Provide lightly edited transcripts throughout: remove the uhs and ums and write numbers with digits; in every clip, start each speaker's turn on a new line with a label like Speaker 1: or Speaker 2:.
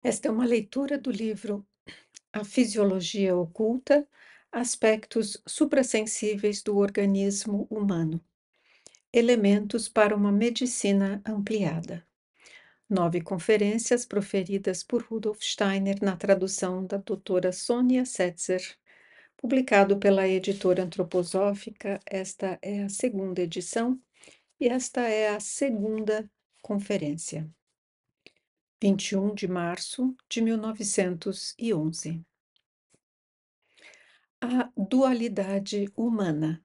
Speaker 1: Esta é uma leitura do livro A Fisiologia Oculta, Aspectos Suprassensíveis do Organismo Humano, Elementos para uma Medicina Ampliada. 9 conferências proferidas por Rudolf Steiner na tradução da doutora Sônia Setzer, publicado pela editora antroposófica. Esta é a segunda edição e esta é a segunda conferência. 21 de março de 1911. A dualidade humana.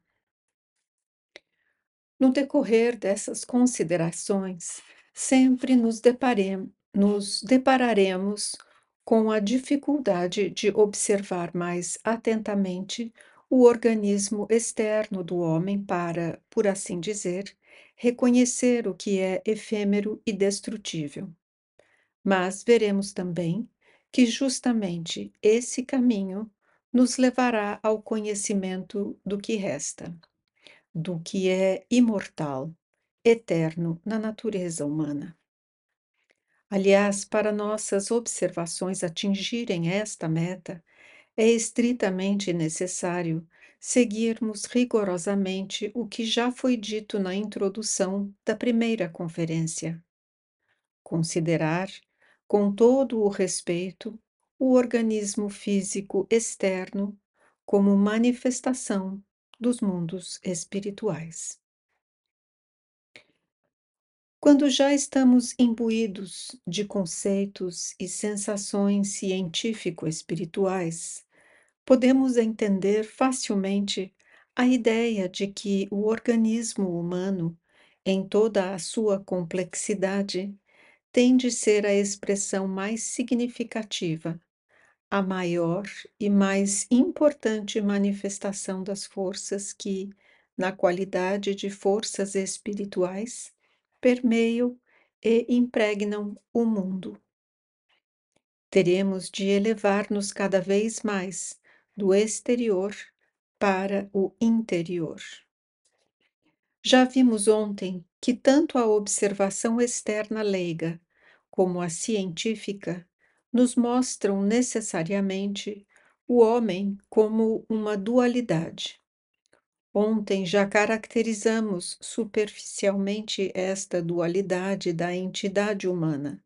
Speaker 1: No decorrer dessas considerações, sempre nos depararemos com a dificuldade de observar mais atentamente o organismo externo do homem para, por assim dizer, reconhecer o que é efêmero e destrutível. Mas veremos também que justamente esse caminho nos levará ao conhecimento do que resta, do que é imortal, eterno na natureza humana. Aliás, para nossas observações atingirem esta meta, é estritamente necessário seguirmos rigorosamente o que já foi dito na introdução da primeira conferência. Considerar, com todo o respeito, o organismo físico externo como manifestação dos mundos espirituais. Quando já estamos imbuídos de conceitos e sensações científico-espirituais, podemos entender facilmente a ideia de que o organismo humano, em toda a sua complexidade, tem de ser a expressão mais significativa, a maior e mais importante manifestação das forças que, na qualidade de forças espirituais, permeiam e impregnam o mundo. Teremos de elevar-nos cada vez mais do exterior para o interior. Já vimos ontem que tanto a observação externa leiga como a científica nos mostram necessariamente o homem como uma dualidade. Ontem já caracterizamos superficialmente esta dualidade da entidade humana.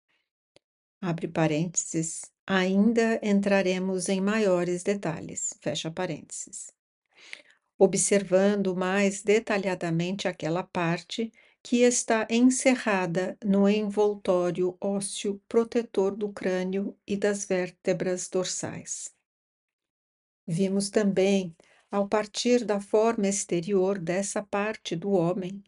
Speaker 1: Abre parênteses, ainda entraremos em maiores detalhes, fecha parênteses, observando mais detalhadamente aquela parte que está encerrada no envoltório ósseo protetor do crânio e das vértebras dorsais. Vimos também, ao partir da forma exterior dessa parte do homem,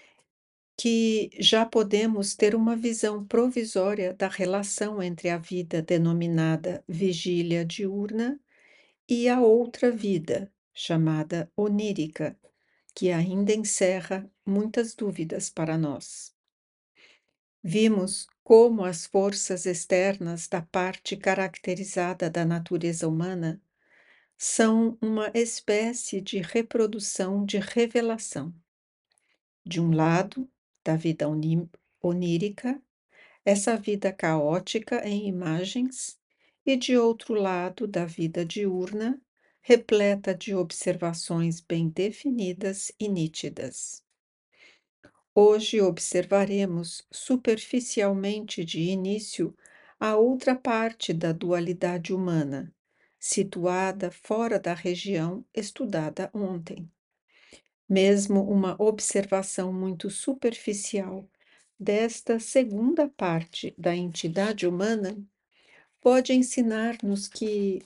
Speaker 1: que já podemos ter uma visão provisória da relação entre a vida denominada vigília diurna e a outra vida, chamada onírica, que ainda encerra muitas dúvidas para nós. Vimos como as forças externas da parte caracterizada da natureza humana são uma espécie de reprodução de revelação. De um lado, da vida onírica, essa vida caótica em imagens, e de outro lado, da vida diurna, repleta de observações bem definidas e nítidas. Hoje observaremos superficialmente de início a outra parte da dualidade humana, situada fora da região estudada ontem. Mesmo uma observação muito superficial desta segunda parte da entidade humana pode ensinar-nos que,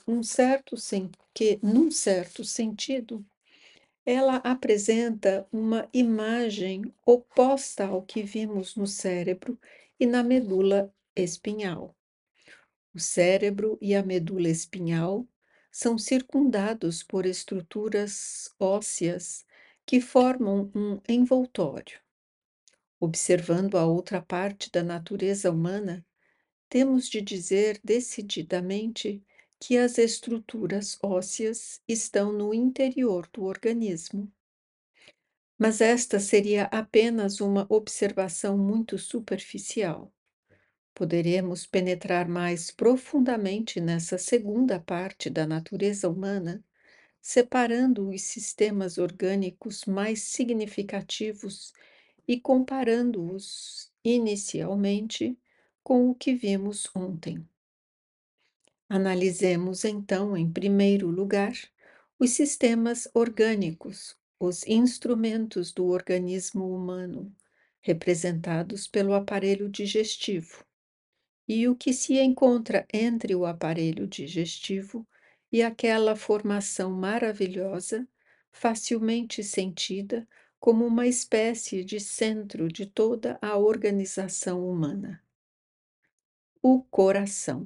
Speaker 1: num certo sentido, ela apresenta uma imagem oposta ao que vimos no cérebro e na medula espinhal. O cérebro e a medula espinhal são circundados por estruturas ósseas que formam um envoltório. Observando a outra parte da natureza humana, temos de dizer decididamente que as estruturas ósseas estão no interior do organismo. Mas esta seria apenas uma observação muito superficial, poderemos penetrar mais profundamente nessa segunda parte da natureza humana, separando os sistemas orgânicos mais significativos e comparando-os inicialmente com o que vimos ontem. Analisemos então, em primeiro lugar, os sistemas orgânicos, os instrumentos do organismo humano, representados pelo aparelho digestivo, e o que se encontra entre o aparelho digestivo e aquela formação maravilhosa, facilmente sentida como uma espécie de centro de toda a organização humana: o coração.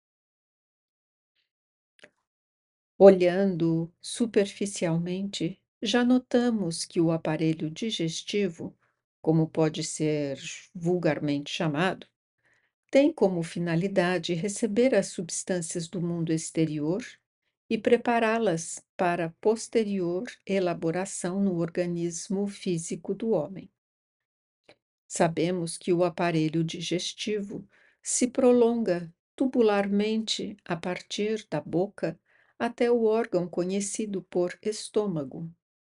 Speaker 1: Olhando superficialmente, já notamos que o aparelho digestivo, como pode ser vulgarmente chamado, tem como finalidade receber as substâncias do mundo exterior e prepará-las para posterior elaboração no organismo físico do homem. Sabemos que o aparelho digestivo se prolonga tubularmente a partir da boca até o órgão conhecido por estômago.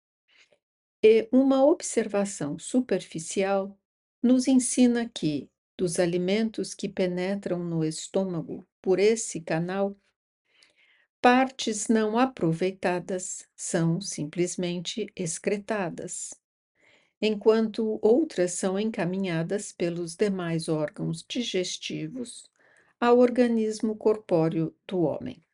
Speaker 1: E uma observação superficial nos ensina que, dos alimentos que penetram no estômago por esse canal, partes não aproveitadas são simplesmente excretadas, enquanto outras são encaminhadas pelos demais órgãos digestivos ao organismo corpóreo do homem.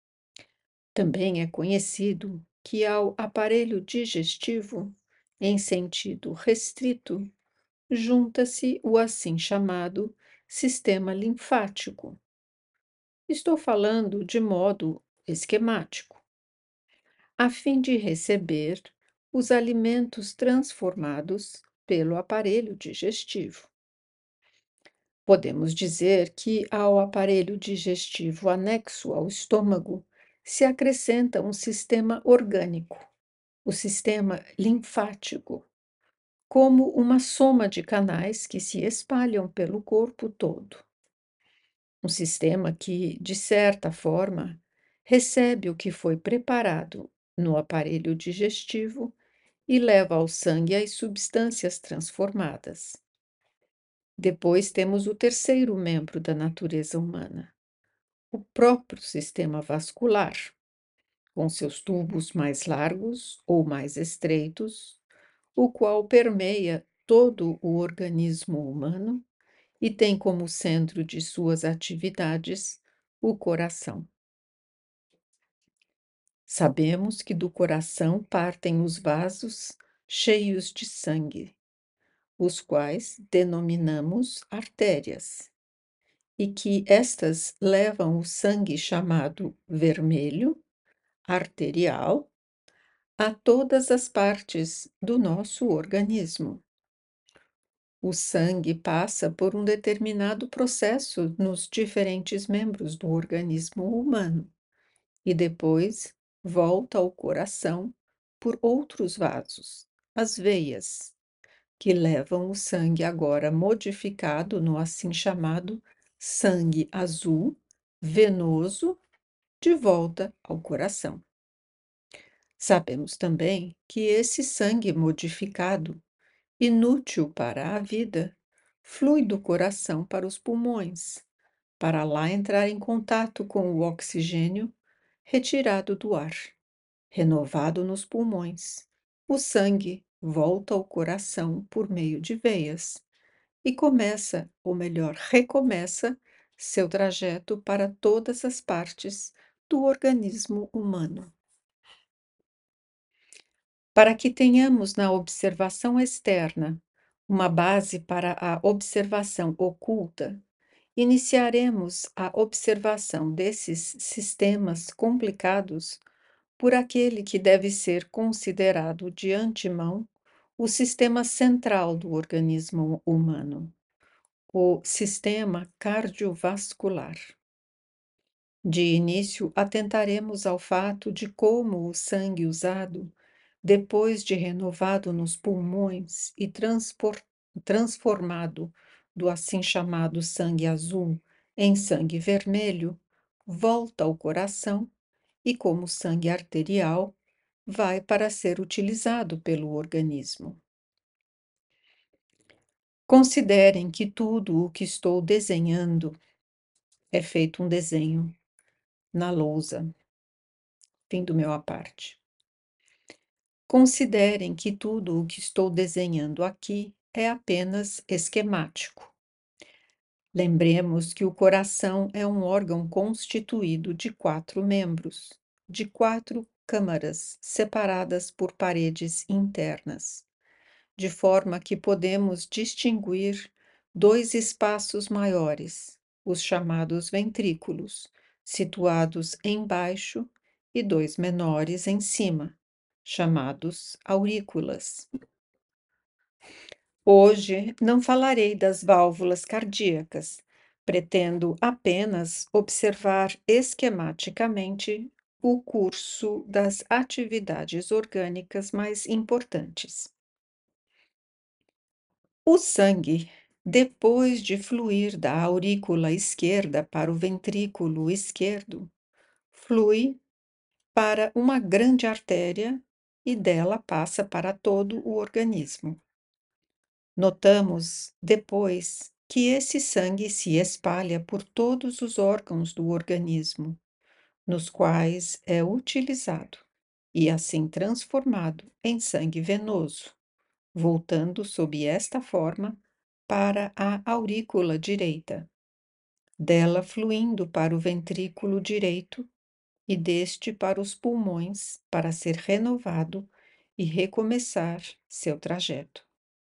Speaker 1: Também é conhecido que ao aparelho digestivo, em sentido restrito, junta-se o assim chamado sistema linfático. Estou falando de modo esquemático, a fim de receber os alimentos transformados pelo aparelho digestivo. Podemos dizer que ao aparelho digestivo anexo ao estômago se acrescenta um sistema orgânico, o sistema linfático, como uma soma de canais que se espalham pelo corpo todo. Um sistema que, de certa forma, recebe o que foi preparado no aparelho digestivo e leva ao sangue as substâncias transformadas. Depois temos o terceiro membro da natureza humana, o próprio sistema vascular, com seus tubos mais largos ou mais estreitos, o qual permeia todo o organismo humano e tem como centro de suas atividades o coração. Sabemos que do coração partem os vasos cheios de sangue, os quais denominamos artérias, e que estas levam o sangue chamado vermelho, arterial, a todas as partes do nosso organismo. O sangue passa por um determinado processo nos diferentes membros do organismo humano e depois volta ao coração por outros vasos, as veias, que levam o sangue agora modificado no assim chamado sangue azul venoso de volta ao coração. Sabemos também que esse sangue modificado, inútil para a vida, flui do coração para os pulmões, para lá entrar em contato com o oxigênio retirado do ar, renovado nos pulmões. O sangue volta ao coração por meio de veias e começa, ou melhor, recomeça, seu trajeto para todas as partes do organismo humano. Para que tenhamos na observação externa uma base para a observação oculta, iniciaremos a observação desses sistemas complicados por aquele que deve ser considerado de antemão o sistema central do organismo humano, o sistema cardiovascular. De início, atentaremos ao fato de como o sangue usado, depois de renovado nos pulmões e transformado do assim chamado sangue azul em sangue vermelho volta ao coração e, como sangue arterial, vai para ser utilizado pelo organismo. Considerem que tudo o que estou desenhando é feito um desenho na lousa. Fim do meu à parte. Considerem que tudo o que estou desenhando aqui é apenas esquemático. Lembremos que o coração é um órgão constituído de 4 membros, de 4 câmaras separadas por paredes internas, de forma que podemos distinguir 2 espaços maiores, os chamados ventrículos, situados embaixo, e 2 menores em cima, chamados aurículas. Hoje não falarei das válvulas cardíacas, pretendo apenas observar esquematicamente o curso das atividades orgânicas mais importantes. O sangue, depois de fluir da aurícula esquerda para o ventrículo esquerdo, flui para uma grande artéria e dela passa para todo o organismo. Notamos depois que esse sangue se espalha por todos os órgãos do organismo, nos quais é utilizado e assim transformado em sangue venoso, voltando sob esta forma para a aurícula direita, dela fluindo para o ventrículo direito e deste para os pulmões para ser renovado e recomeçar seu trajeto.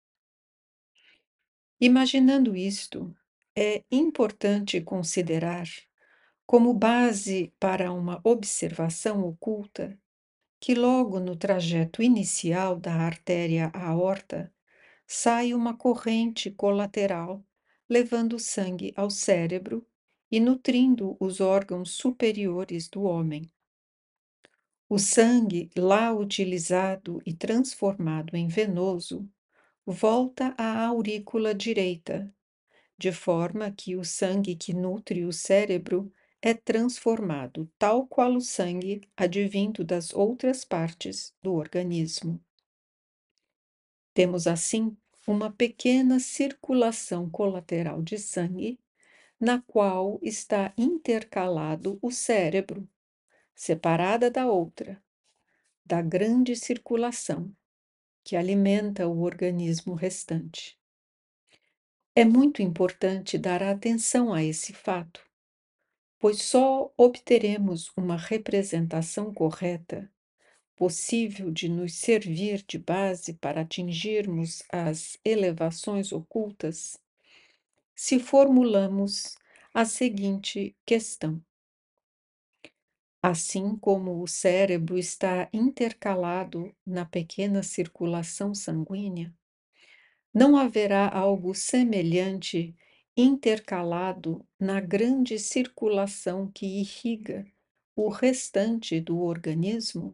Speaker 1: Imaginando isto, é importante considerar, como base para uma observação oculta, que logo no trajeto inicial da artéria aorta sai uma corrente colateral, levando sangue ao cérebro e nutrindo os órgãos superiores do homem. O sangue, lá utilizado e transformado em venoso, volta à aurícula direita, de forma que o sangue que nutre o cérebro é transformado tal qual o sangue advindo das outras partes do organismo. Temos, assim, uma pequena circulação colateral de sangue, na qual está intercalado o cérebro, separada da outra, da grande circulação que alimenta o organismo restante. É muito importante dar atenção a esse fato, pois só obteremos uma representação correta, possível de nos servir de base para atingirmos as elevações ocultas, se formulamos a seguinte questão: assim como o cérebro está intercalado na pequena circulação sanguínea, não haverá algo semelhante intercalado na grande circulação que irriga o restante do organismo?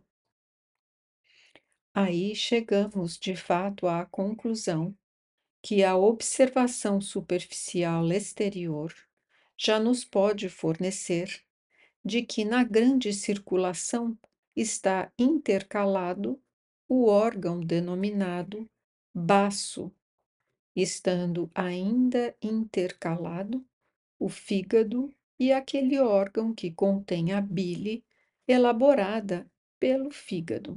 Speaker 1: Aí chegamos, de fato, à conclusão que a observação superficial exterior já nos pode fornecer de que na grande circulação está intercalado o órgão denominado baço, estando ainda intercalado o fígado e aquele órgão que contém a bile elaborada pelo fígado.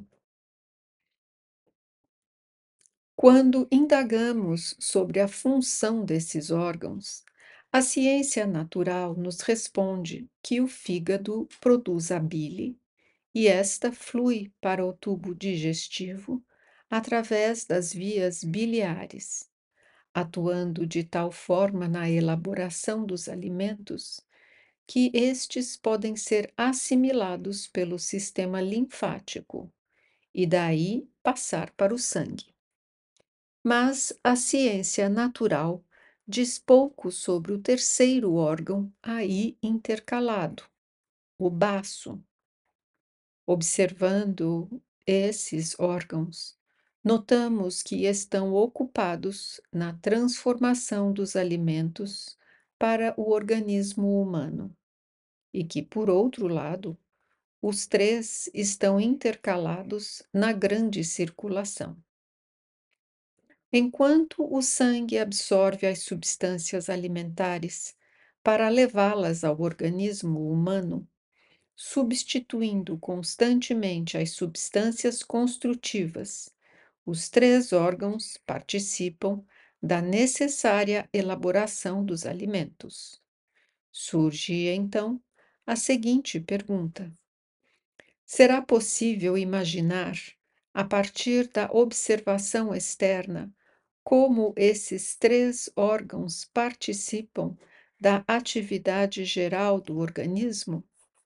Speaker 1: Quando indagamos sobre a função desses órgãos, a ciência natural nos responde que o fígado produz a bile e esta flui para o tubo digestivo através das vias biliares, atuando de tal forma na elaboração dos alimentos que estes podem ser assimilados pelo sistema linfático e daí passar para o sangue. Mas a ciência natural diz pouco sobre o terceiro órgão aí intercalado, o baço. Observando esses órgãos, Notamos que estão ocupados na transformação dos alimentos para o organismo humano e que, por outro lado, os três estão intercalados na grande circulação. Enquanto o sangue absorve as substâncias alimentares para levá-las ao organismo humano, substituindo constantemente as substâncias construtivas, os três órgãos participam da necessária elaboração dos alimentos. Surge, então, a seguinte pergunta: será possível imaginar, a partir da observação externa, como esses três órgãos participam da atividade geral do organismo?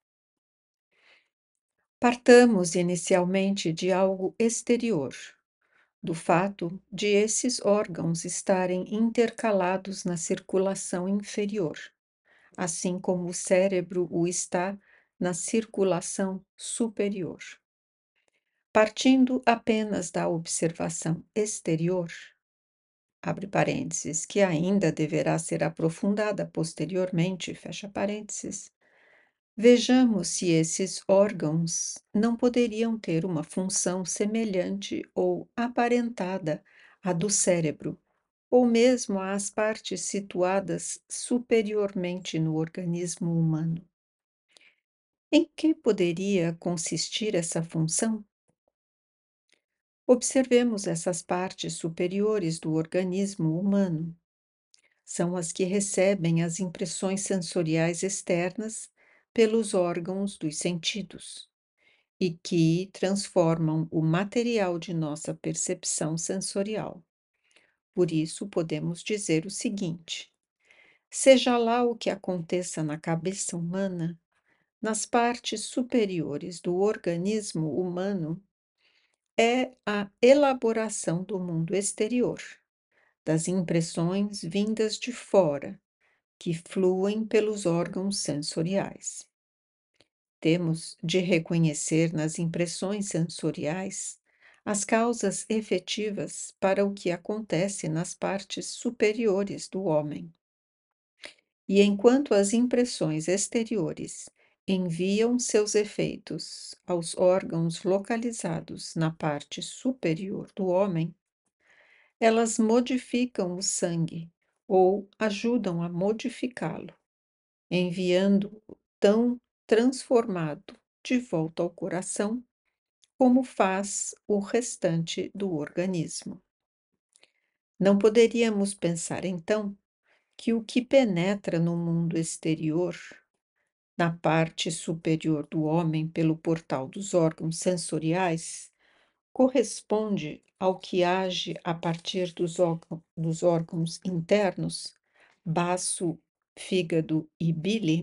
Speaker 1: Partamos inicialmente de algo exterior, do fato de esses órgãos estarem intercalados na circulação inferior, assim como o cérebro o está na circulação superior. Partindo apenas da observação exterior, abre parênteses, que ainda deverá ser aprofundada posteriormente, fecha parênteses, vejamos se esses órgãos não poderiam ter uma função semelhante ou aparentada à do cérebro, ou mesmo às partes situadas superiormente no organismo humano. Em que poderia consistir essa função? Observemos essas partes superiores do organismo humano. São as que recebem as impressões sensoriais externas pelos órgãos dos sentidos e que transformam o material de nossa percepção sensorial. Por isso, podemos dizer o seguinte: seja lá o que aconteça na cabeça humana, nas partes superiores do organismo humano, é a elaboração do mundo exterior, das impressões vindas de fora, que fluem pelos órgãos sensoriais. Temos de reconhecer nas impressões sensoriais as causas efetivas para o que acontece nas partes superiores do homem. E enquanto as impressões exteriores enviam seus efeitos aos órgãos localizados na parte superior do homem, elas modificam o sangue ou ajudam a modificá-lo, enviando-o tão transformado de volta ao coração, como faz o restante do organismo. Não poderíamos pensar, então, que o que penetra no mundo exterior, na parte superior do homem pelo portal dos órgãos sensoriais, corresponde ao que age a partir dos órgãos internos, baço, fígado e bile?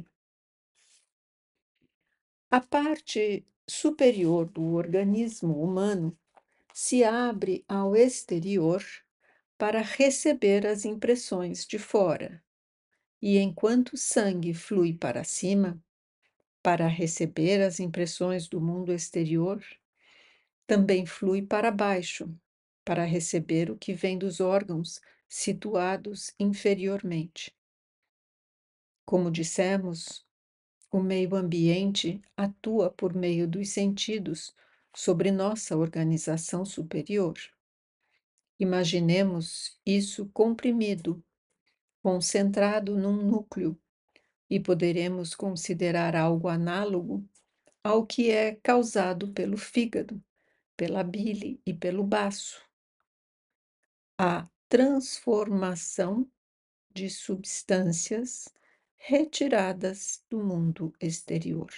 Speaker 1: A parte superior do organismo humano se abre ao exterior para receber as impressões de fora, e enquanto o sangue flui para cima, para receber as impressões do mundo exterior, também flui para baixo, para receber o que vem dos órgãos situados inferiormente. Como dissemos, o meio ambiente atua por meio dos sentidos sobre nossa organização superior. Imaginemos isso comprimido, concentrado num núcleo, e poderemos considerar algo análogo ao que é causado pelo fígado, pela bile e pelo baço. A transformação de substâncias retiradas do mundo exterior.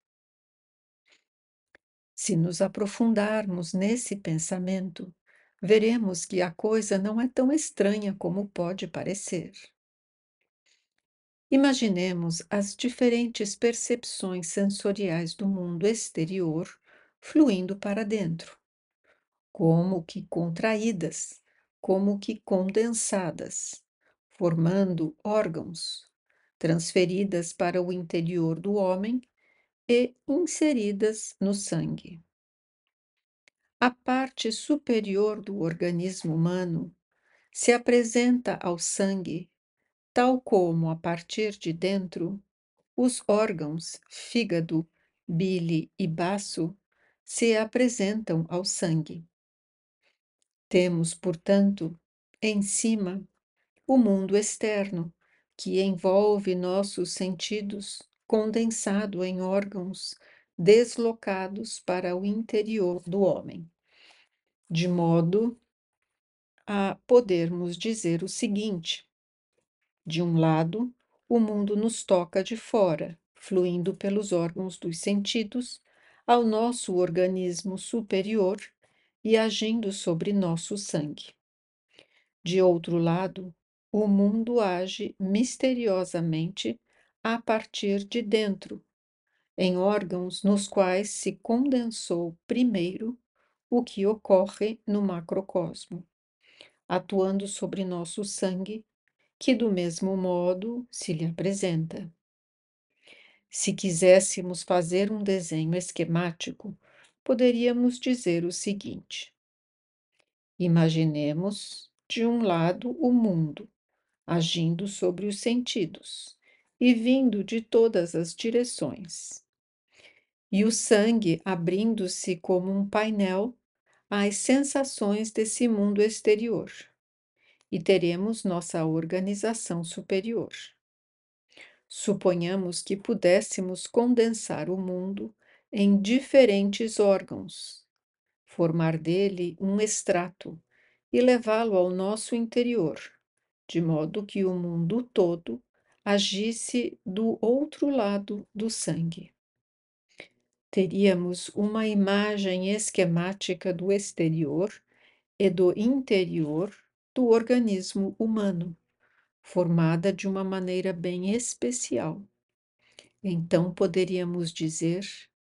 Speaker 1: Se nos aprofundarmos nesse pensamento, veremos que a coisa não é tão estranha como pode parecer. Imaginemos as diferentes percepções sensoriais do mundo exterior fluindo para dentro, como que contraídas, como que condensadas, formando órgãos, transferidas para o interior do homem e inseridas no sangue. A parte superior do organismo humano se apresenta ao sangue, tal como, a partir de dentro, os órgãos fígado, bile e baço se apresentam ao sangue. Temos, portanto, em cima, o mundo externo, que envolve nossos sentidos, condensado em órgãos deslocados para o interior do homem, de modo a podermos dizer o seguinte: de um lado, o mundo nos toca de fora, fluindo pelos órgãos dos sentidos ao nosso organismo superior e agindo sobre nosso sangue. De outro lado, o mundo age misteriosamente a partir de dentro, em órgãos nos quais se condensou primeiro o que ocorre no macrocosmo, atuando sobre nosso sangue, que do mesmo modo se lhe apresenta. Se quiséssemos fazer um desenho esquemático, poderíamos dizer o seguinte: imaginemos, de um lado, o mundo, agindo sobre os sentidos e vindo de todas as direções, e o sangue abrindo-se como um painel às sensações desse mundo exterior, e teremos nossa organização superior. Suponhamos que pudéssemos condensar o mundo em diferentes órgãos, formar dele um extrato e levá-lo ao nosso interior, de modo que o mundo todo agisse do outro lado do sangue. Teríamos uma imagem esquemática do exterior e do interior do organismo humano, formada de uma maneira bem especial. Então, poderíamos dizer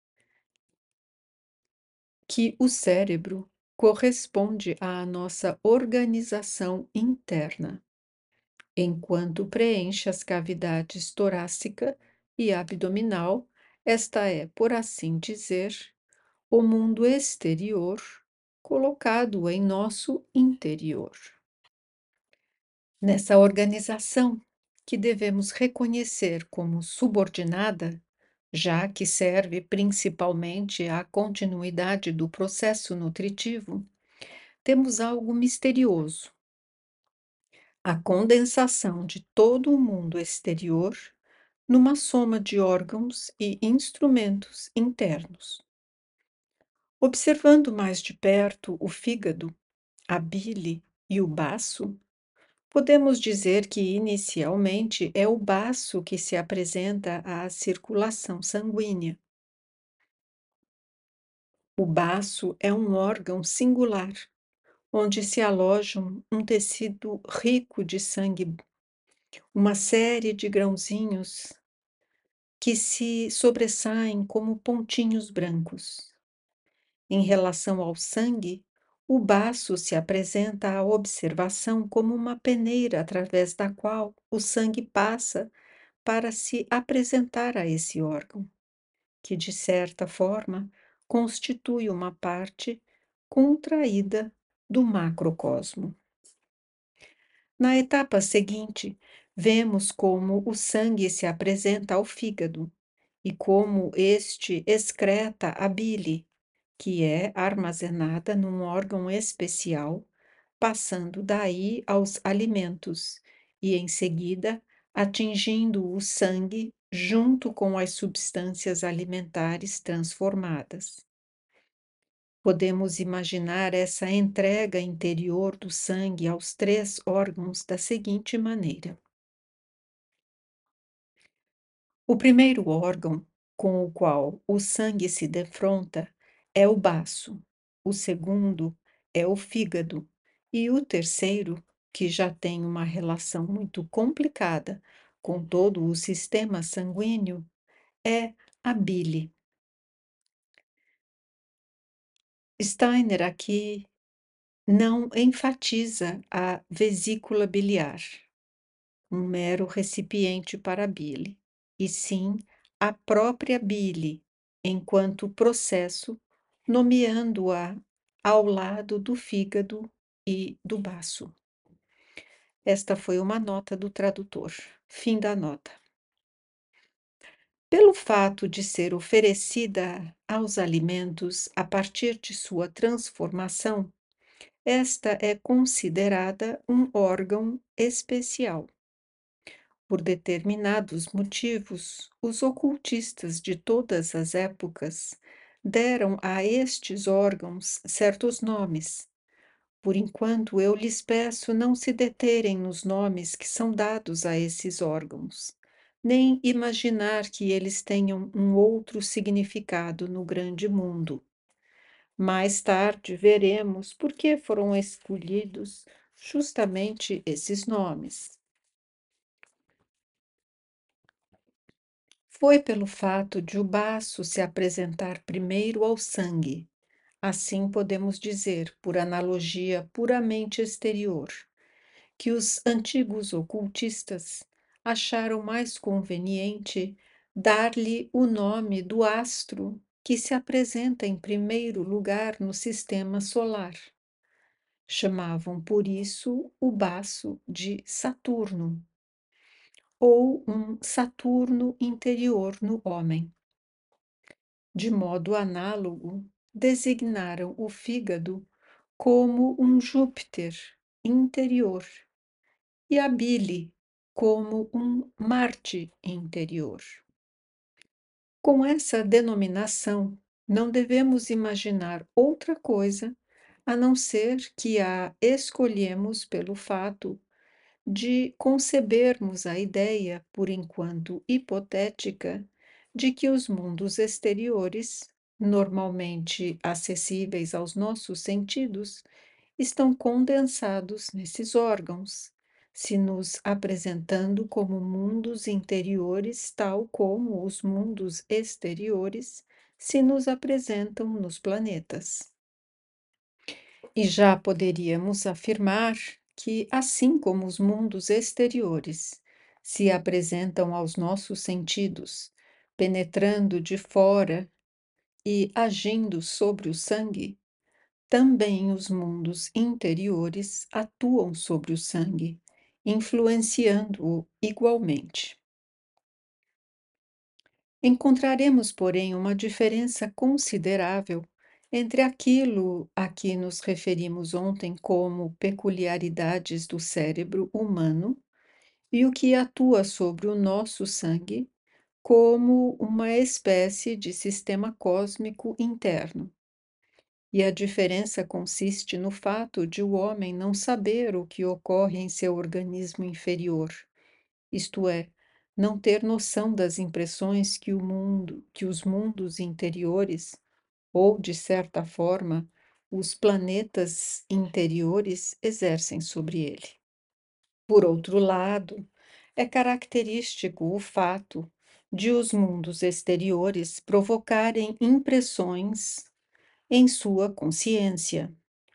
Speaker 1: que o cérebro corresponde à nossa organização interna, enquanto preenche as cavidades torácica e abdominal. Esta é, por assim dizer, o mundo exterior colocado em nosso interior. Nessa organização, que devemos reconhecer como subordinada, já que serve principalmente à continuidade do processo nutritivo, temos algo misterioso: a condensação de todo o mundo exterior numa soma de órgãos e instrumentos internos. Observando mais de perto o fígado, a bile e o baço, podemos dizer que inicialmente é o baço que se apresenta à circulação sanguínea. O baço é um órgão singular, onde se alojam um tecido rico de sangue, uma série de grãozinhos que se sobressaem como pontinhos brancos. Em relação ao sangue, o baço se apresenta à observação como uma peneira através da qual o sangue passa para se apresentar a esse órgão, que, de certa forma, constitui uma parte contraída do macrocosmo. Na etapa seguinte, vemos como o sangue se apresenta ao fígado e como este excreta a bile, que é armazenada num órgão especial, passando daí aos alimentos e, em seguida, atingindo o sangue junto com as substâncias alimentares transformadas. Podemos imaginar essa entrega interior do sangue aos três órgãos da seguinte maneira: o primeiro órgão com o qual o sangue se defronta é o baço, o segundo é o fígado, e o terceiro, que já tem uma relação muito complicada com todo o sistema sanguíneo, é a bile. Steiner aqui não enfatiza a vesícula biliar, um mero recipiente para a bile, e sim a própria bile, enquanto processo, nomeando-a ao lado do fígado e do baço. Esta foi uma nota do tradutor. Fim da nota. Pelo fato de ser oferecida aos alimentos a partir de sua transformação, esta é considerada um órgão especial. Por determinados motivos, os ocultistas de todas as épocas deram a estes órgãos certos nomes. Por enquanto, eu lhes peço não se deterem nos nomes que são dados a esses órgãos, nem imaginar que eles tenham um outro significado no grande mundo. Mais tarde veremos por que foram escolhidos justamente esses nomes. Foi pelo fato de o baço se apresentar primeiro ao sangue. Assim podemos dizer, por analogia puramente exterior, que os antigos ocultistas acharam mais conveniente dar-lhe o nome do astro que se apresenta em primeiro lugar no sistema solar. Chamavam por isso o baço de Saturno, ou um Saturno interior no homem. De modo análogo, designaram o fígado como um Júpiter interior e a bile como um Marte interior. Com essa denominação, não devemos imaginar outra coisa a não ser que a escolhemos pelo fato de concebermos a ideia, por enquanto hipotética, de que os mundos exteriores, normalmente acessíveis aos nossos sentidos, estão condensados nesses órgãos, se nos apresentando como mundos interiores, tal como os mundos exteriores se nos apresentam nos planetas. E já poderíamos afirmar que, assim como os mundos exteriores se apresentam aos nossos sentidos, penetrando de fora e agindo sobre o sangue, também os mundos interiores atuam sobre o sangue, influenciando-o igualmente. Encontraremos, porém, uma diferença considerável entre aquilo a que nos referimos ontem como peculiaridades do cérebro humano e o que atua sobre o nosso sangue como uma espécie de sistema cósmico interno. E a diferença consiste no fato de o homem não saber o que ocorre em seu organismo inferior, isto é, não ter noção das impressões que os mundos interiores, ou, de certa forma, os planetas interiores exercem sobre ele. Por outro lado, é característico o fato de os mundos exteriores provocarem impressões em sua consciência.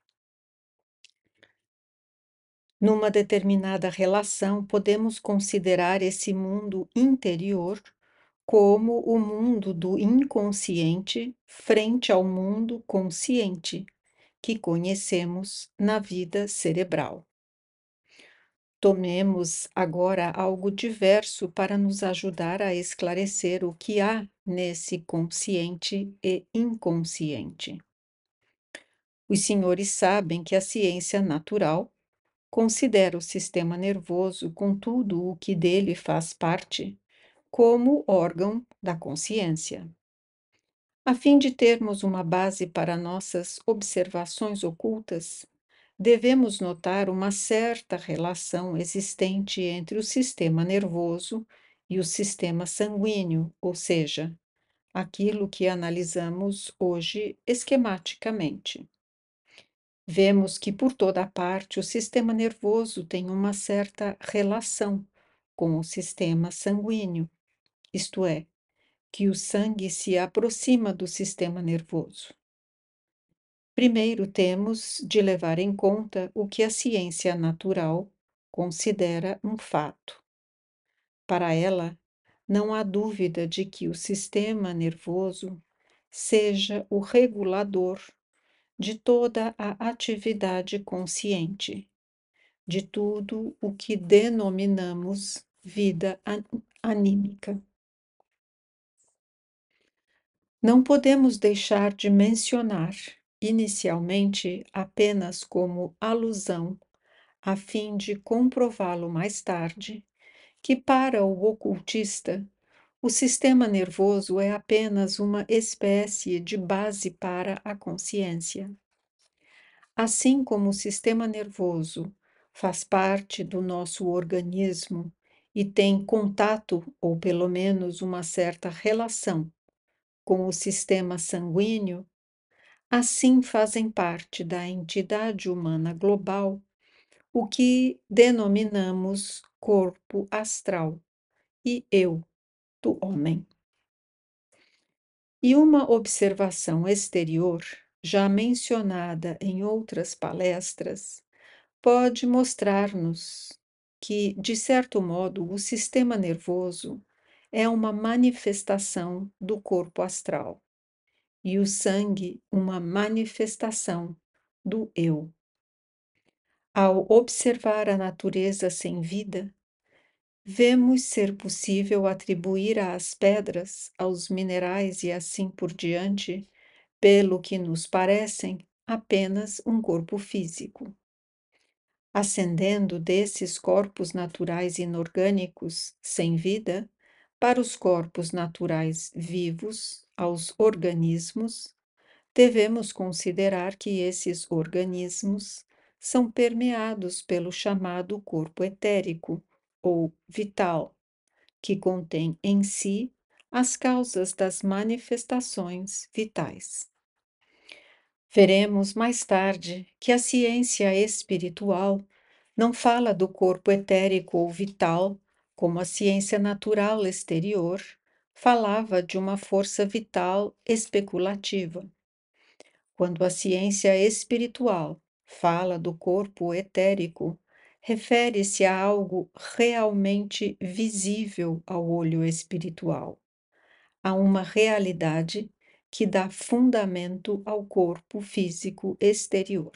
Speaker 1: Numa determinada relação, podemos considerar esse mundo interior como o mundo do inconsciente frente ao mundo consciente que conhecemos na vida cerebral. Tomemos agora algo diverso para nos ajudar a esclarecer o que há nesse consciente e inconsciente. Os senhores sabem que a ciência natural considera o sistema nervoso, com tudo o que dele faz parte, como órgão da consciência. A fim de termos uma base para nossas observações ocultas, devemos notar uma certa relação existente entre o sistema nervoso e o sistema sanguíneo, ou seja, aquilo que analisamos hoje esquematicamente. Vemos que por toda parte o sistema nervoso tem uma certa relação com o sistema sanguíneo, isto é, que o sangue se aproxima do sistema nervoso. Primeiro temos de levar em conta o que a ciência natural considera um fato. Para ela, não há dúvida de que o sistema nervoso seja o regulador de toda a atividade consciente, de tudo o que denominamos vida anímica. Não podemos deixar de mencionar, inicialmente apenas como alusão, a fim de comprová-lo mais tarde, que para o ocultista, o sistema nervoso é apenas uma espécie de base para a consciência. Assim como o sistema nervoso faz parte do nosso organismo e tem contato, ou pelo menos uma certa relação, com o sistema sanguíneo, assim fazem parte da entidade humana global o que denominamos corpo astral e eu do homem. E uma observação exterior, já mencionada em outras palestras, pode mostrar-nos que, de certo modo, o sistema nervoso é uma manifestação do corpo astral e o sangue uma manifestação do eu. Ao observar a natureza sem vida, vemos ser possível atribuir às pedras, aos minerais e assim por diante, pelo que nos parecem, apenas um corpo físico. Ascendendo desses corpos naturais inorgânicos, sem vida, para os corpos naturais vivos, aos organismos, devemos considerar que esses organismos são permeados pelo chamado corpo etérico, ou vital, que contém em si as causas das manifestações vitais. Veremos mais tarde que a ciência espiritual não fala do corpo etérico ou vital como a ciência natural exterior falava de uma força vital especulativa. Quando a ciência espiritual fala do corpo etérico, refere-se a algo realmente visível ao olho espiritual, a uma realidade que dá fundamento ao corpo físico exterior.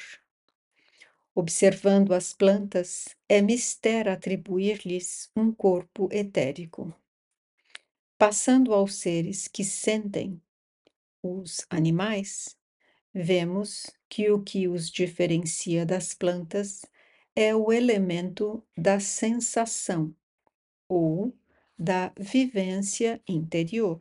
Speaker 1: Observando as plantas, é mister atribuir-lhes um corpo etérico. Passando aos seres que sentem, os animais, vemos que os diferencia das plantas é o elemento da sensação ou da vivência interior.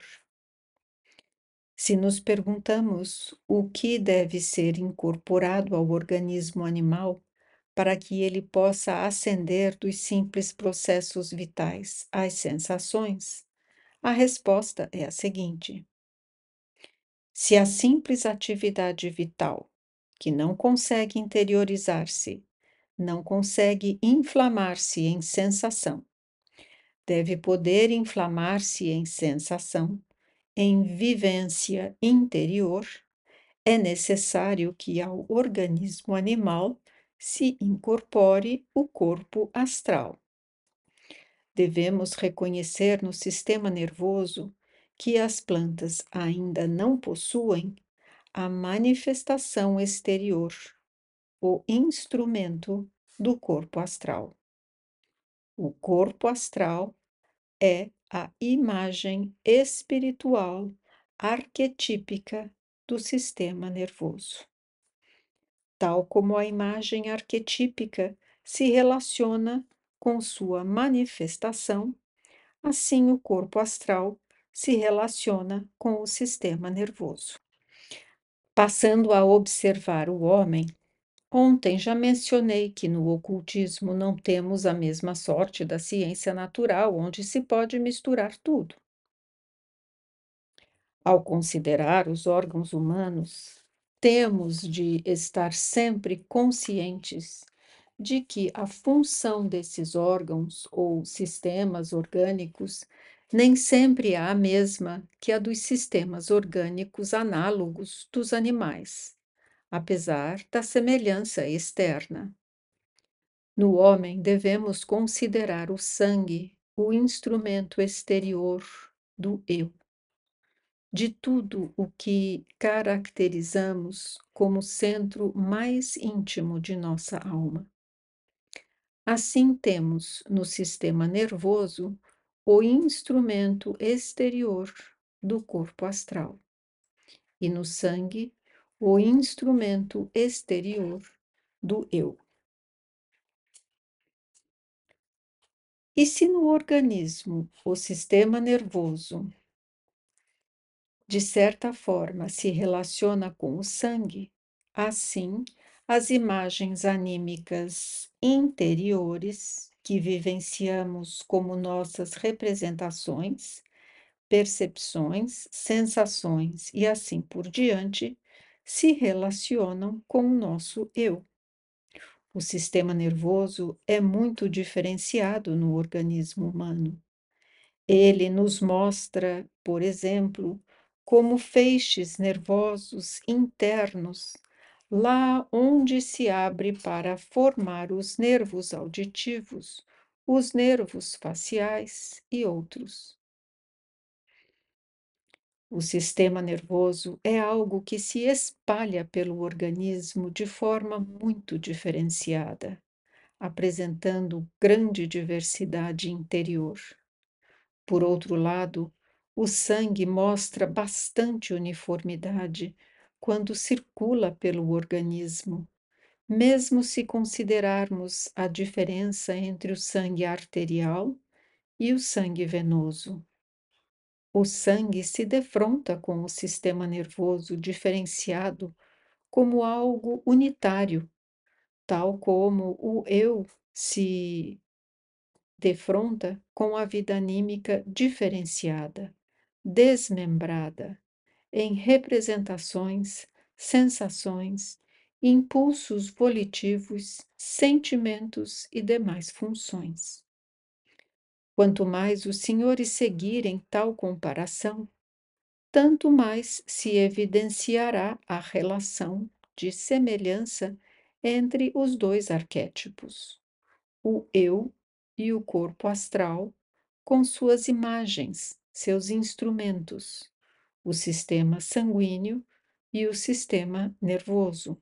Speaker 1: Se nos perguntamos o que deve ser incorporado ao organismo animal para que ele possa ascender dos simples processos vitais às sensações, a resposta é a seguinte: se a simples atividade vital, que não consegue interiorizar-se, não consegue inflamar-se em sensação, deve poder inflamar-se em sensação, em vivência interior, é necessário que ao organismo animal se incorpore o corpo astral. Devemos reconhecer no sistema nervoso que as plantas ainda não possuem a manifestação exterior, o instrumento do corpo astral. O corpo astral é a imagem espiritual arquetípica do sistema nervoso. Tal como a imagem arquetípica se relaciona com sua manifestação, assim o corpo astral se relaciona com o sistema nervoso. Passando a observar o homem, ontem já mencionei que no ocultismo não temos a mesma sorte da ciência natural, onde se pode misturar tudo. Ao considerar os órgãos humanos, temos de estar sempre conscientes de que a função desses órgãos ou sistemas orgânicos nem sempre é a mesma que a dos sistemas orgânicos análogos dos animais, apesar da semelhança externa. No homem, devemos considerar o sangue o instrumento exterior do eu. de tudo o que caracterizamos como centro mais íntimo de nossa alma. Assim, temos no sistema nervoso o instrumento exterior do corpo astral e no sangue o instrumento exterior do eu. E se no organismo o sistema nervoso, de certa forma, se relaciona com o sangue, assim, as imagens anímicas interiores que vivenciamos como nossas representações, percepções, sensações e assim por diante, se relacionam com o nosso eu. O sistema nervoso é muito diferenciado no organismo humano. Ele nos mostra, por exemplo, como feixes nervosos internos, lá onde se abre para formar os nervos auditivos, os nervos faciais e outros. O sistema nervoso é algo que se espalha pelo organismo de forma muito diferenciada, apresentando grande diversidade interior. Por outro lado, o sangue mostra bastante uniformidade quando circula pelo organismo, mesmo se considerarmos a diferença entre o sangue arterial e o sangue venoso. O sangue se defronta com o sistema nervoso diferenciado como algo unitário, tal como o eu se defronta com a vida anímica diferenciada, desmembrada, em representações, sensações, impulsos volitivos, sentimentos e demais funções. Quanto mais os senhores seguirem tal comparação, tanto mais se evidenciará a relação de semelhança entre os dois arquétipos, o eu e o corpo astral, com suas imagens, seus instrumentos, o sistema sanguíneo e o sistema nervoso.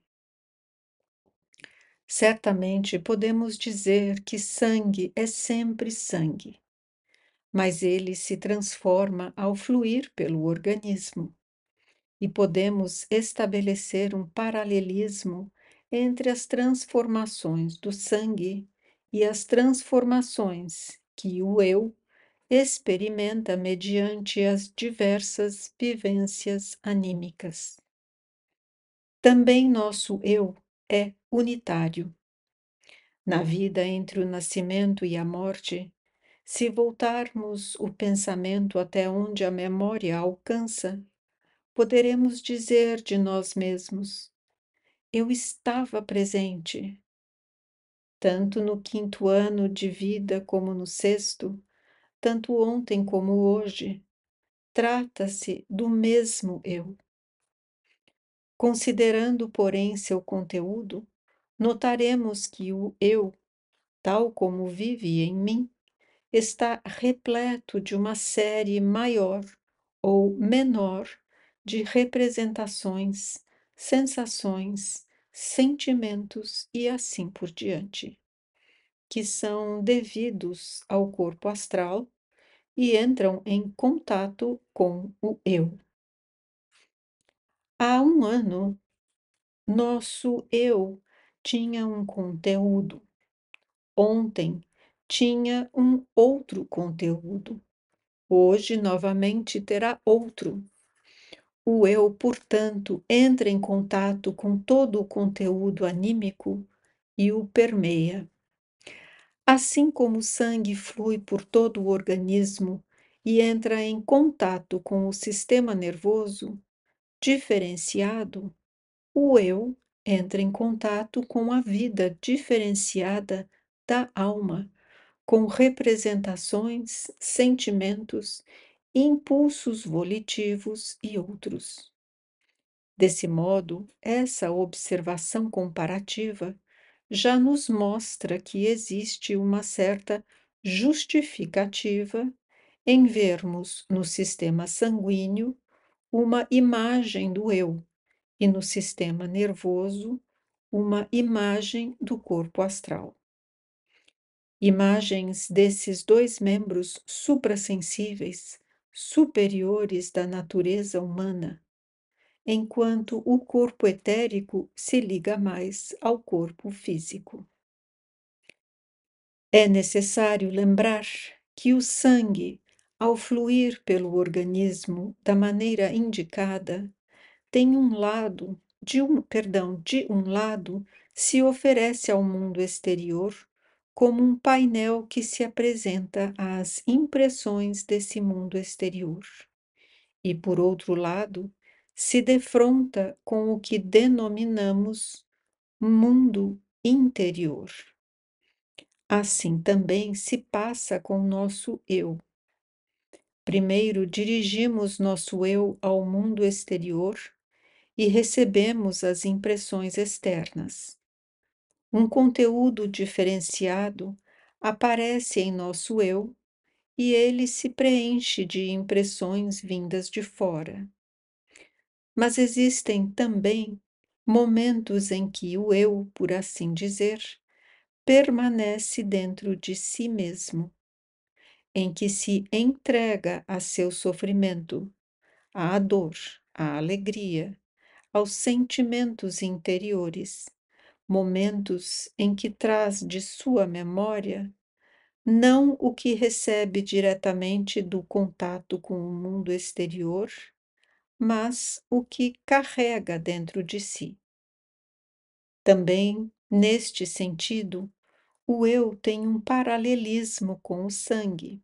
Speaker 1: Certamente podemos dizer que sangue é sempre sangue, mas ele se transforma ao fluir pelo organismo, e podemos estabelecer um paralelismo entre as transformações do sangue e as transformações que o eu experimenta mediante as diversas vivências anímicas. Também nosso eu é unitário. Na vida entre o nascimento e a morte, se voltarmos o pensamento até onde a memória alcança, poderemos dizer de nós mesmos: eu estava presente, tanto no 5º ano de vida como no 6º, tanto ontem como hoje. Trata-se do mesmo eu. Considerando, porém, seu conteúdo, notaremos que o eu, tal como vive em mim, está repleto de uma série maior ou menor de representações, sensações, sentimentos e assim por diante, que são devidos ao corpo astral e entram em contato com o eu. Há um ano, nosso eu tinha um conteúdo. Ontem tinha um outro conteúdo. Hoje, novamente, terá outro. O eu, portanto, entra em contato com todo o conteúdo anímico e o permeia. Assim como o sangue flui por todo o organismo e entra em contato com o sistema nervoso diferenciado, o eu entra em contato com a vida diferenciada da alma, com representações, sentimentos, impulsos volitivos e outros. Desse modo, essa observação comparativa já nos mostra que existe uma certa justificativa em vermos no sistema sanguíneo uma imagem do eu, e no sistema nervoso, uma imagem do corpo astral. Imagens desses dois membros suprassensíveis, superiores da natureza humana, enquanto o corpo etérico se liga mais ao corpo físico. É necessário lembrar que o sangue, ao fluir pelo organismo da maneira indicada, tem um lado, de um lado, se oferece ao mundo exterior como um painel que se apresenta às impressões desse mundo exterior, e, por outro lado, se defronta com o que denominamos mundo interior. Assim também se passa com o nosso eu. Primeiro dirigimos nosso eu ao mundo exterior e recebemos as impressões externas. Um conteúdo diferenciado aparece em nosso eu e ele se preenche de impressões vindas de fora. Mas existem também momentos em que o eu, por assim dizer, permanece dentro de si mesmo, em que se entrega a seu sofrimento, à dor, à alegria, aos sentimentos interiores, momentos em que traz de sua memória não o que recebe diretamente do contato com o mundo exterior, mas o que carrega dentro de si. Também, neste sentido, o eu tem um paralelismo com o sangue,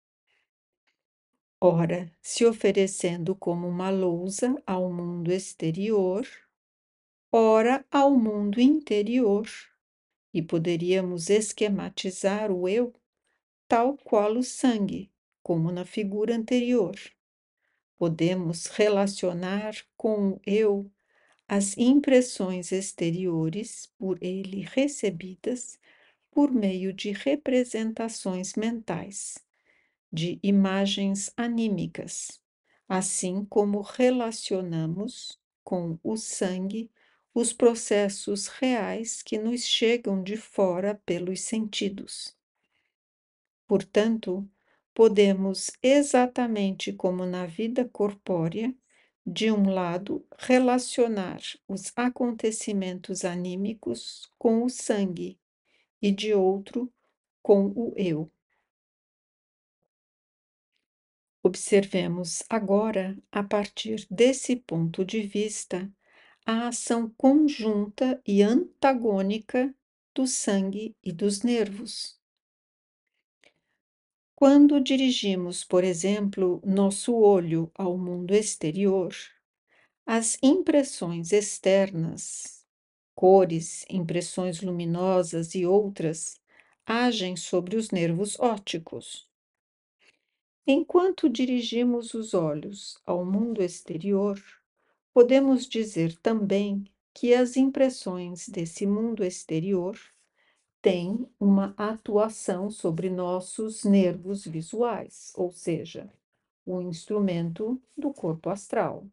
Speaker 1: ora se oferecendo como uma lousa ao mundo exterior, ora ao mundo interior, e poderíamos esquematizar o eu tal qual o sangue, como na figura anterior. Podemos relacionar com o eu as impressões exteriores por ele recebidas por meio de representações mentais, de imagens anímicas, assim como relacionamos com o sangue os processos reais que nos chegam de fora pelos sentidos. Portanto, podemos, exatamente como na vida corpórea, de um lado, relacionar os acontecimentos anímicos com o sangue e de outro, com o eu. Observemos agora, a partir desse ponto de vista, a ação conjunta e antagônica do sangue e dos nervos. Quando dirigimos, por exemplo, nosso olho ao mundo exterior, as impressões externas, cores, impressões luminosas e outras, agem sobre os nervos ópticos. Enquanto dirigimos os olhos ao mundo exterior, podemos dizer também que as impressões desse mundo exterior têm uma atuação sobre nossos nervos visuais, ou seja, o instrumento do corpo astral.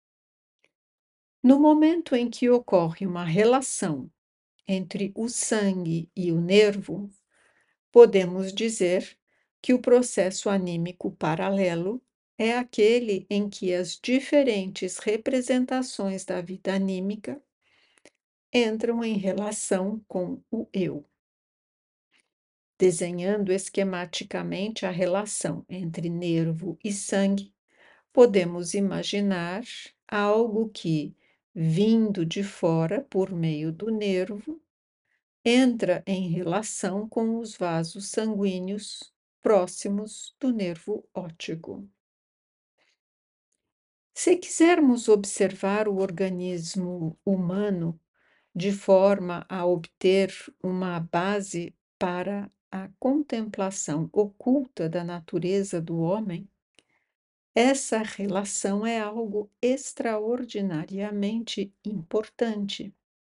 Speaker 1: No momento em que ocorre uma relação entre o sangue e o nervo, podemos dizer que o processo anímico paralelo é aquele em que as diferentes representações da vida anímica entram em relação com o eu. Desenhando esquematicamente a relação entre nervo e sangue, podemos imaginar algo que, vindo de fora por meio do nervo, entra em relação com os vasos sanguíneos próximos do nervo óptico. Se quisermos observar o organismo humano de forma a obter uma base para a contemplação oculta da natureza do homem, essa relação é algo extraordinariamente importante.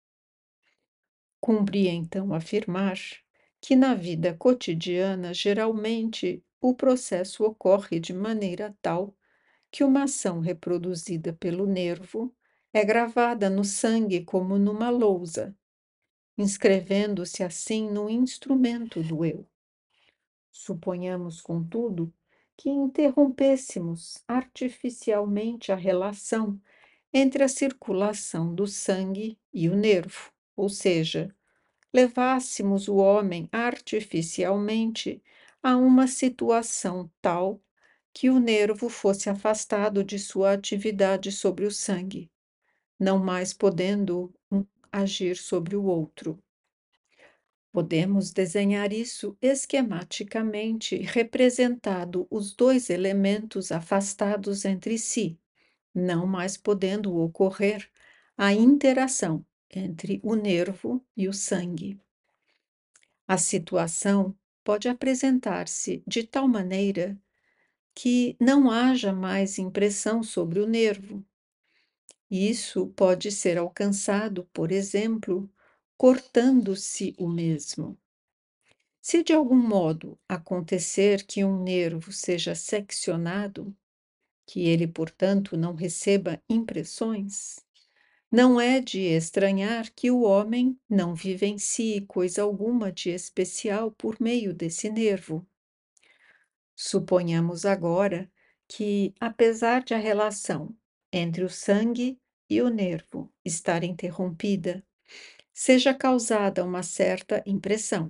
Speaker 1: Cumpre então afirmar que na vida cotidiana, geralmente, o processo ocorre de maneira tal que uma ação reproduzida pelo nervo é gravada no sangue como numa lousa, inscrevendo-se assim no instrumento do eu. Suponhamos, contudo, que interrompêssemos artificialmente a relação entre a circulação do sangue e o nervo, ou seja, levássemos o homem artificialmente a uma situação tal que o nervo fosse afastado de sua atividade sobre o sangue, não mais podendo um agir sobre o outro. Podemos desenhar isso esquematicamente, representado os dois elementos afastados entre si, não mais podendo ocorrer a interação entre o nervo e o sangue. A situação pode apresentar-se de tal maneira que não haja mais impressão sobre o nervo. Isso pode ser alcançado, por exemplo, cortando-se o mesmo. Se de algum modo acontecer que um nervo seja seccionado, que ele, portanto, não receba impressões, não é de estranhar que o homem não vivencie coisa alguma de especial por meio desse nervo. Suponhamos agora que, apesar de a relação entre o sangue e o nervo estar interrompida, seja causada uma certa impressão.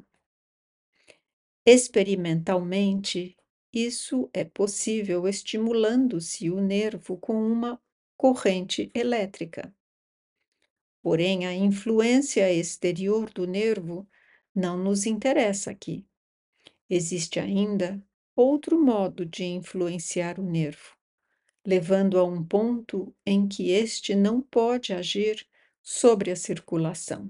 Speaker 1: Experimentalmente, isso é possível estimulando-se o nervo com uma corrente elétrica. Porém, a influência exterior do nervo não nos interessa aqui. Existe ainda outro modo de influenciar o nervo, levando a um ponto em que este não pode agir sobre a circulação.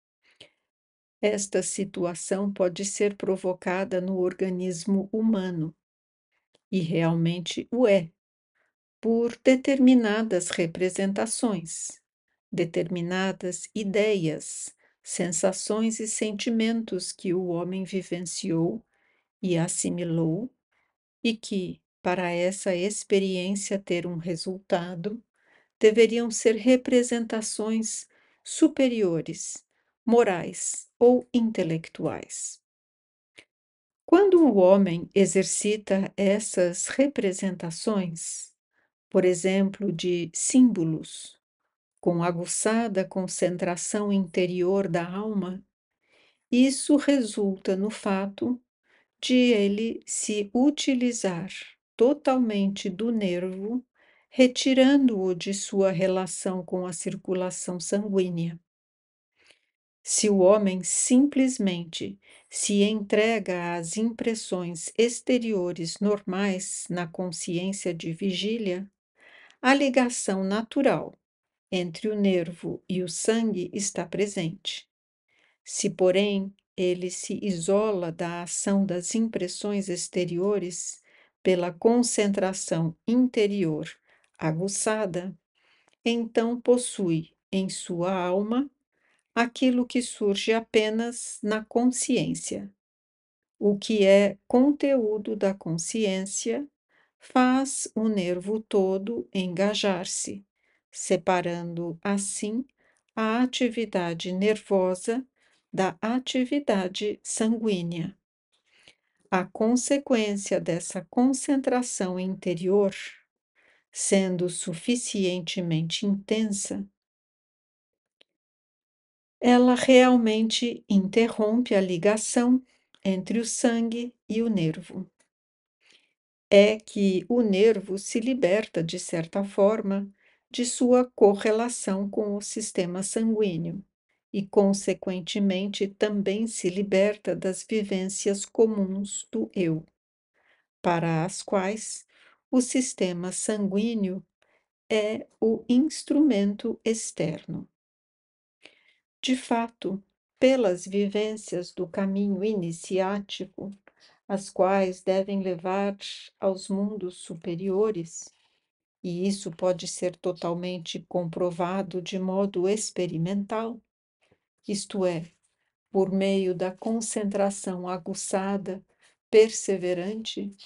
Speaker 1: Esta situação pode ser provocada no organismo humano, e realmente o é, por determinadas representações, determinadas ideias, sensações e sentimentos que o homem vivenciou e assimilou, e que, para essa experiência ter um resultado, deveriam ser representações superiores, morais ou intelectuais. Quando o homem exercita essas representações, por exemplo, de símbolos, com aguçada concentração interior da alma, isso resulta no fato de ele se utilizar totalmente do nervo, retirando-o de sua relação com a circulação sanguínea. Se o homem simplesmente se entrega às impressões exteriores normais na consciência de vigília, a ligação natural entre o nervo e o sangue está presente. Se, porém, ele se isola da ação das impressões exteriores pela concentração interior aguçada, então possui em sua alma aquilo que surge apenas na consciência. O que é conteúdo da consciência faz o nervo todo engajar-se, separando assim a atividade nervosa da atividade sanguínea. A consequência dessa concentração interior, sendo suficientemente intensa, ela realmente interrompe a ligação entre o sangue e o nervo. É que o nervo se liberta, de certa forma, de sua correlação com o sistema sanguíneo e, consequentemente, também se liberta das vivências comuns do eu, para as quais o sistema sanguíneo é o instrumento externo. De fato, pelas vivências do caminho iniciático, as quais devem levar aos mundos superiores, e isso pode ser totalmente comprovado de modo experimental, isto é, por meio da concentração aguçada, perseverante,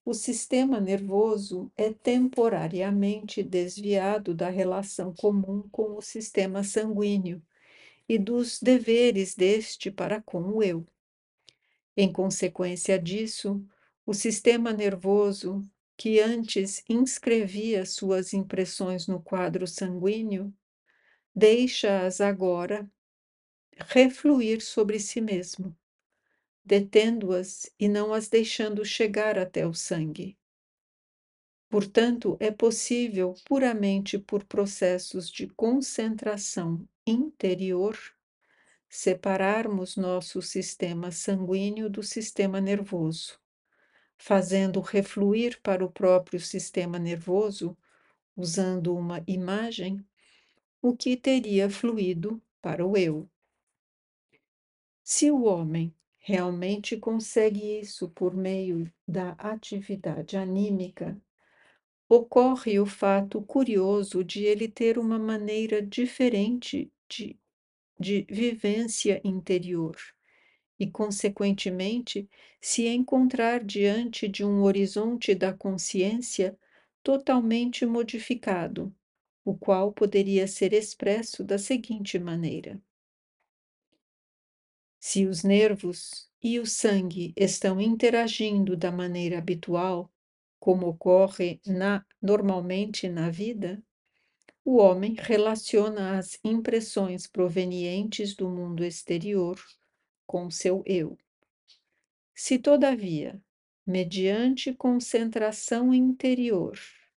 Speaker 1: o sistema nervoso é temporariamente desviado da relação comum com o sistema sanguíneo e dos deveres deste para com o eu. Em consequência disso, o sistema nervoso, que antes inscrevia suas impressões no quadro sanguíneo, deixa-as agora refluir sobre si mesmo, detendo-as e não as deixando chegar até o sangue. Portanto, é possível, puramente por processos de concentração interior, separarmos nosso sistema sanguíneo do sistema nervoso, fazendo refluir para o próprio sistema nervoso, usando uma imagem, o que teria fluído para o eu. Se o homem realmente consegue isso por meio da atividade anímica, ocorre o fato curioso de ele ter uma maneira diferente de vivência interior e, consequentemente, se encontrar diante de um horizonte da consciência totalmente modificado, o qual poderia ser expresso da seguinte maneira: se os nervos e o sangue estão interagindo da maneira habitual, como ocorre normalmente na vida, o homem relaciona as impressões provenientes do mundo exterior com seu eu. Se, todavia, mediante concentração interior,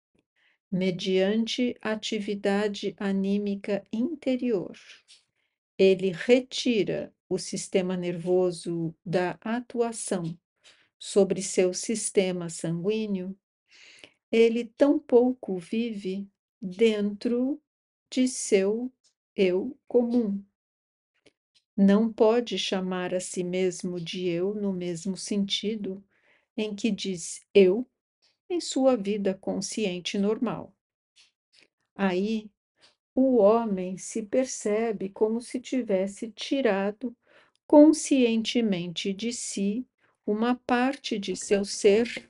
Speaker 1: mediante atividade anímica interior, ele retira o sistema nervoso da atuação sobre seu sistema sanguíneo, ele tampouco vive dentro de seu eu comum. Não pode chamar a si mesmo de eu no mesmo sentido em que diz eu em sua vida consciente normal. Aí, o homem se percebe como se tivesse tirado conscientemente de si uma parte de seu ser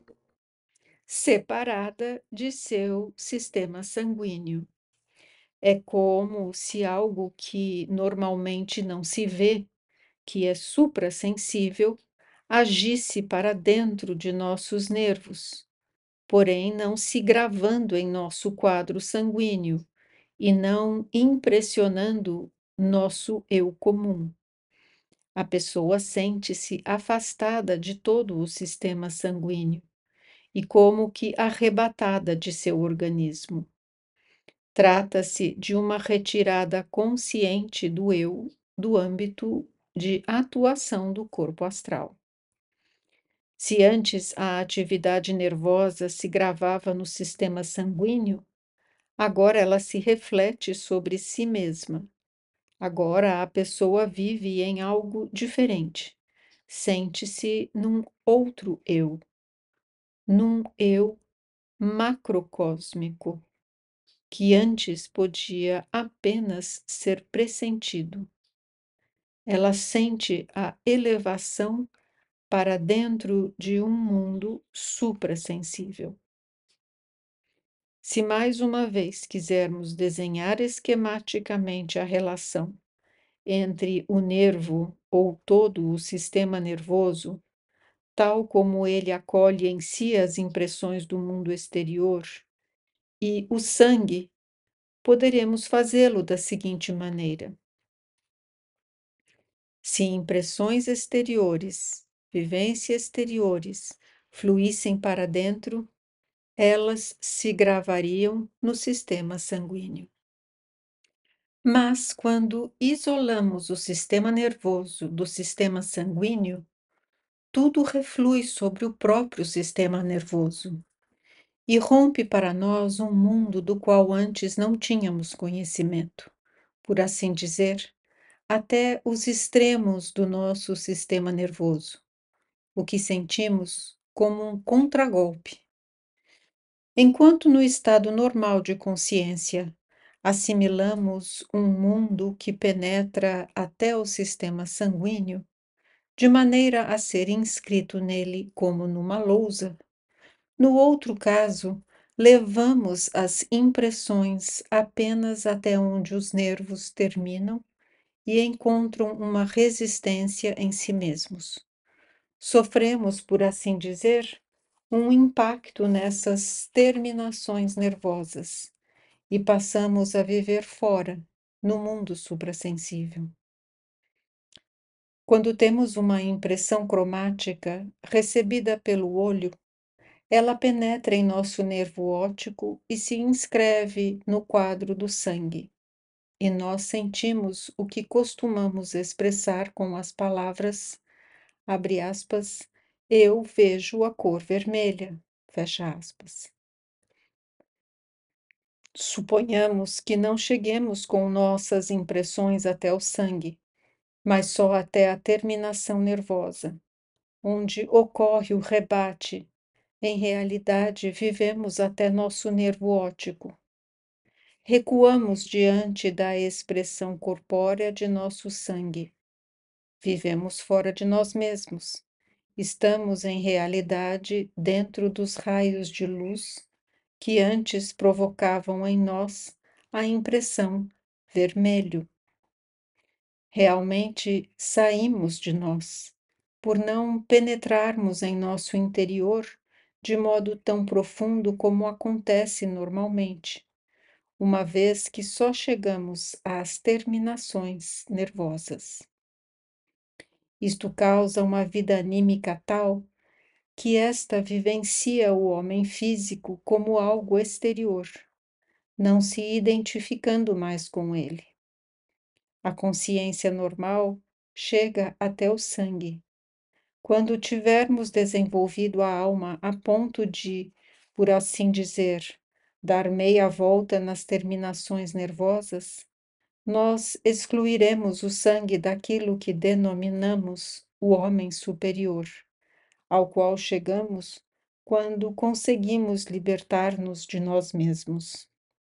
Speaker 1: separada de seu sistema sanguíneo. É como se algo que normalmente não se vê, que é suprassensível, agisse para dentro de nossos nervos, porém não se gravando em nosso quadro sanguíneo e não impressionando nosso eu comum. A pessoa sente-se afastada de todo o sistema sanguíneo e como que arrebatada de seu organismo. Trata-se de uma retirada consciente do eu do âmbito de atuação do corpo astral. Se antes a atividade nervosa se gravava no sistema sanguíneo, agora ela se reflete sobre si mesma. Agora a pessoa vive em algo diferente. Sente-se num outro eu, num eu macrocósmico, que antes podia apenas ser pressentido. Ela sente a elevação para dentro de um mundo suprassensível. Se mais uma vez quisermos desenhar esquematicamente a relação entre o nervo ou todo o sistema nervoso, tal como ele acolhe em si as impressões do mundo exterior, e o sangue, poderemos fazê-lo da seguinte maneira: se impressões exteriores, vivências exteriores, fluíssem para dentro, elas se gravariam no sistema sanguíneo. Mas, quando isolamos o sistema nervoso do sistema sanguíneo, tudo reflui sobre o próprio sistema nervoso e rompe para nós um mundo do qual antes não tínhamos conhecimento, por assim dizer, até os extremos do nosso sistema nervoso, o que sentimos como um contragolpe. Enquanto no estado normal de consciência assimilamos um mundo que penetra até o sistema sanguíneo, de maneira a ser inscrito nele como numa lousa, No outro caso, levamos as impressões apenas até onde os nervos terminam e encontram uma resistência em si mesmos. Sofremos, por assim dizer, um impacto nessas terminações nervosas e passamos a viver fora, no mundo suprassensível. Quando temos uma impressão cromática recebida pelo olho, ela penetra em nosso nervo óptico e se inscreve no quadro do sangue, e nós sentimos o que costumamos expressar com as palavras, abre aspas, eu vejo a cor vermelha, fecha aspas. Suponhamos que não cheguemos com nossas impressões até o sangue, mas só até a terminação nervosa, onde ocorre o rebate. Em realidade, vivemos até nosso nervo óptico. Recuamos diante da expressão corpórea de nosso sangue. Vivemos fora de nós mesmos. Estamos, em realidade, dentro dos raios de luz que antes provocavam em nós a impressão vermelho. Realmente saímos de nós, por não penetrarmos em nosso interior de modo tão profundo como acontece normalmente, uma vez que só chegamos às terminações nervosas. Isto causa uma vida anímica tal que esta vivencia o homem físico como algo exterior, não se identificando mais com ele. A consciência normal chega até o sangue. Quando tivermos desenvolvido a alma a ponto de, por assim dizer, dar meia volta nas terminações nervosas, nós excluiremos o sangue daquilo que denominamos o homem superior, ao qual chegamos quando conseguimos libertar-nos de nós mesmos.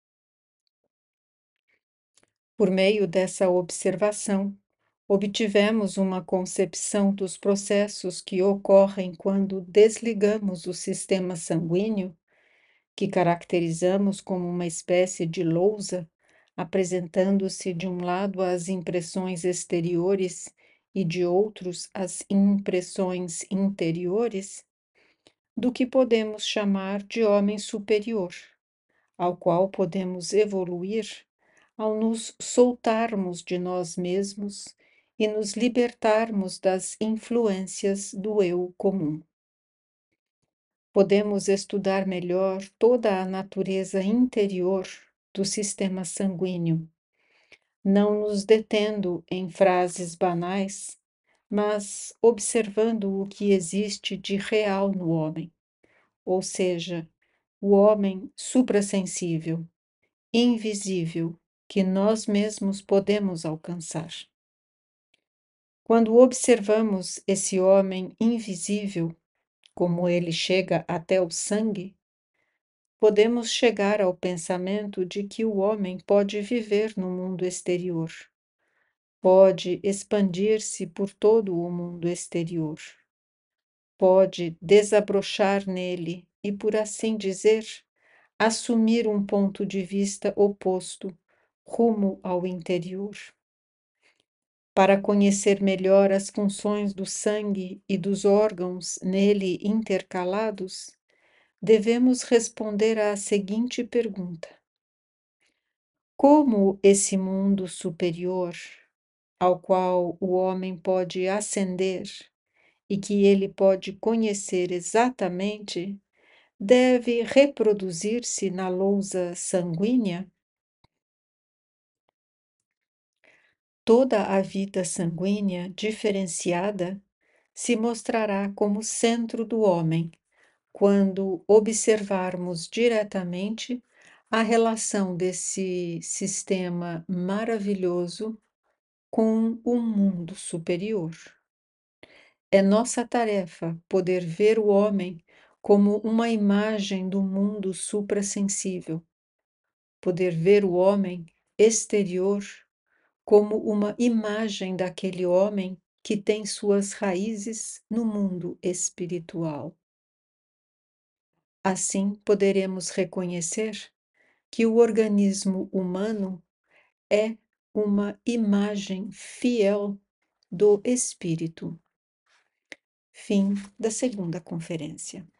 Speaker 1: Por meio dessa observação, obtivemos uma concepção dos processos que ocorrem quando desligamos o sistema sanguíneo, que caracterizamos como uma espécie de lousa, apresentando-se de um lado as impressões exteriores e de outros as impressões interiores, do que podemos chamar de homem superior, ao qual podemos evoluir ao nos soltarmos de nós mesmos e nos libertarmos das influências do eu comum. Podemos estudar melhor toda a natureza interior do sistema sanguíneo, não nos detendo em frases banais, mas observando o que existe de real no homem, ou seja, o homem suprassensível, invisível, que nós mesmos podemos alcançar. Quando observamos esse homem invisível, como ele chega até o sangue, podemos chegar ao pensamento de que o homem pode viver no mundo exterior, pode expandir-se por todo o mundo exterior, pode desabrochar nele e, por assim dizer, assumir um ponto de vista oposto, rumo ao interior. Para conhecer melhor as funções do sangue e dos órgãos nele intercalados, devemos responder à seguinte pergunta: como esse mundo superior, ao qual o homem pode ascender e que ele pode conhecer exatamente, deve reproduzir-se na lousa sanguínea? Toda a vida sanguínea diferenciada se mostrará como centro do homem, quando observarmos diretamente a relação desse sistema maravilhoso com o mundo superior. É nossa tarefa poder ver o homem como uma imagem do mundo suprassensível, poder ver o homem exterior como uma imagem daquele homem que tem suas raízes no mundo espiritual. Assim, poderemos reconhecer que o organismo humano é uma imagem fiel do espírito. Fim da segunda conferência.